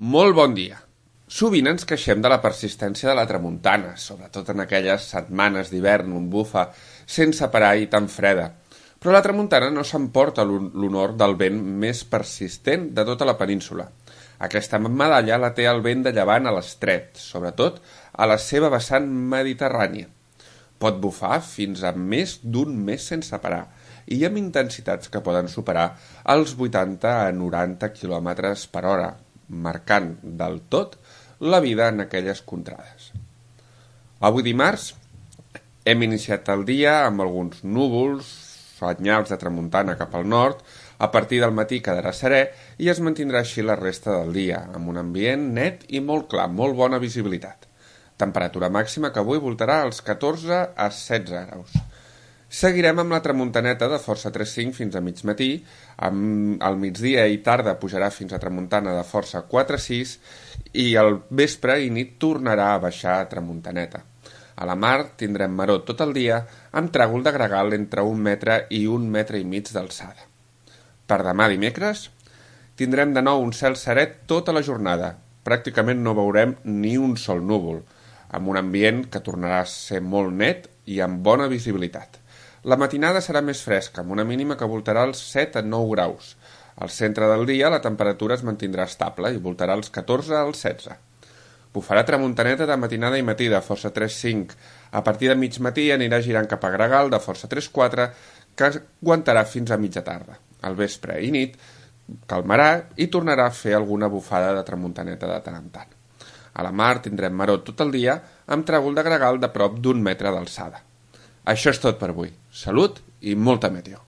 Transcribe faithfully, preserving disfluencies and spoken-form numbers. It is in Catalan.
Molt bon dia. Sovint ens queixem de la persistència de la tramuntana, sobretot en aquelles setmanes d'hivern on bufa sense parar i tan freda. Però la tramuntana no s'emporta l'honor del vent més persistent de tota la península. Aquesta medalla la té el vent de llevant a l'estret, sobretot a la seva vessant mediterrània. Pot bufar fins a més d'un mes sense parar i amb intensitats que poden superar els vuitanta a noranta quilòmetres per hora, marcant del tot la vida en aquelles contrades. Avui dimarts hem iniciat el dia amb alguns núvols, senyals de tramuntana cap al nord, a partir del matí quedarà serè i es mantindrà així la resta del dia, amb un ambient net i molt clar, molt bona visibilitat. Temperatura màxima que avui voltarà als catorze a setze graus. Seguirem amb la tramuntaneta de força tres coma cinc fins a mig matí, al migdia i tarda pujarà fins a tramuntana de força quatre coma sis i al vespre i nit tornarà a baixar a tramuntaneta. A la mar tindrem maror tot el dia amb tràgol de gregal entre un metre i un metre i mig d'alçada. Per demà dimecres tindrem de nou un cel seret tota la jornada. Pràcticament no veurem ni un sol núvol, amb un ambient que tornarà a ser molt net i amb bona visibilitat. La matinada serà més fresca, amb una mínima que voltarà als set a nou graus. Al centre del dia la temperatura es mantindrà estable i voltarà als catorze als setze. Bufarà tramuntaneta de matinada i matí de força tres coma cinc. A partir de mig matí anirà girant cap a gregal de força tres coma quatre, que aguantarà fins a mitja tarda. Al vespre i nit calmarà i tornarà a fer alguna bufada de tramuntaneta de tant en tant. A la mar tindrem maror tot el dia amb tràgol de gregal de prop d'un metre d'alçada. Això és tot per avui. Salut i molta meteo.